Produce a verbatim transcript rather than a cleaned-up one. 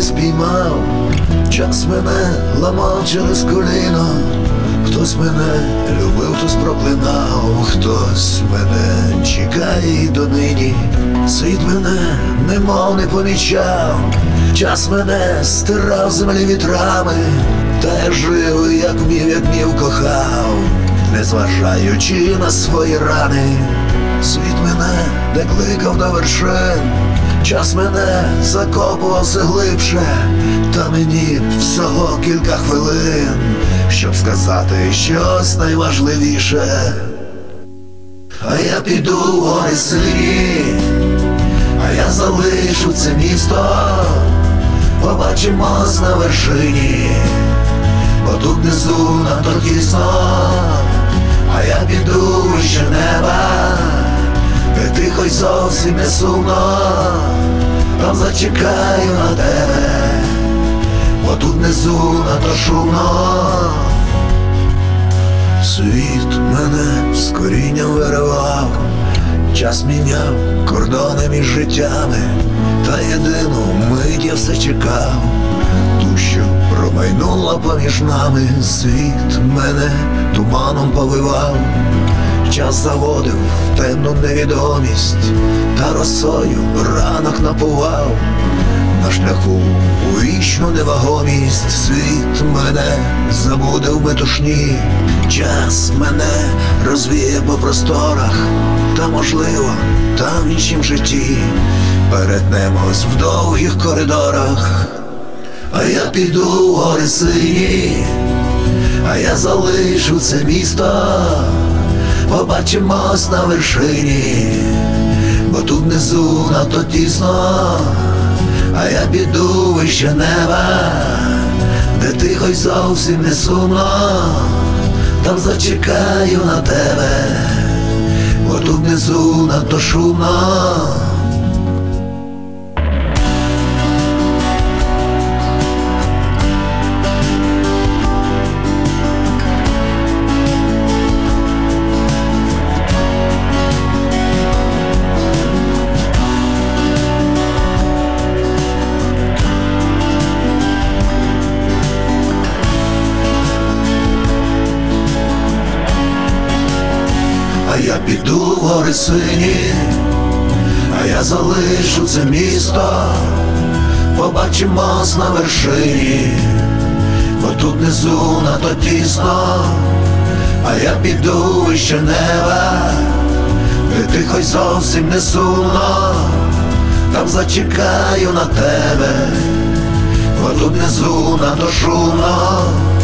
не спіймав, час мене ламав через коліно. Хтось мене любив, хтось проклинав, хтось мене чекає й донині. Світ мене немов не помічав, час мене стирав землі вітрами, та я жив, як вмів, як вмів, кохав, незважаючи на свої рани. Світ мене не кликав до вершин, час мене закопував все глибше, та мені б всього кілька хвилин, щоб сказати щось найважливіше. А я піду в гори сині, а я залишу це місто, побачимось на вершині, бо тут внизу надто тісно. А я піду вище неба, де тихо й зовсім не сумно, там зачекаю на тебе, бо тут внизу надто шумно. Світ мене з корінням виривав, час міняв кордони між життями, та єдину мить я все чекав, ту, що промайнула поміж нами. Світ мене туманом повивав, час заводив в темну невідомість, та росою ранок напував на шляху у вічну невагомість. Світ мене забуде в метушні, час мене розвіє по просторах, та можливо там в іншім житті перетнемось в довгих коридорах. А я піду в гори сині, а я залишу це місто, побачимось на вершині, бо тут внизу надто тісно. А я піду вище неба, де тихо й зовсім не сумно, там зачекаю на тебе, бо тут внизу надто шумно. А я піду в гори сині, а я залишу це місто, побачимось на вершині, бо тут внизу надто тісно. А я піду вище неба, де тихо й зовсім не сумно, там зачекаю на тебе, бо тут внизу надто шумно.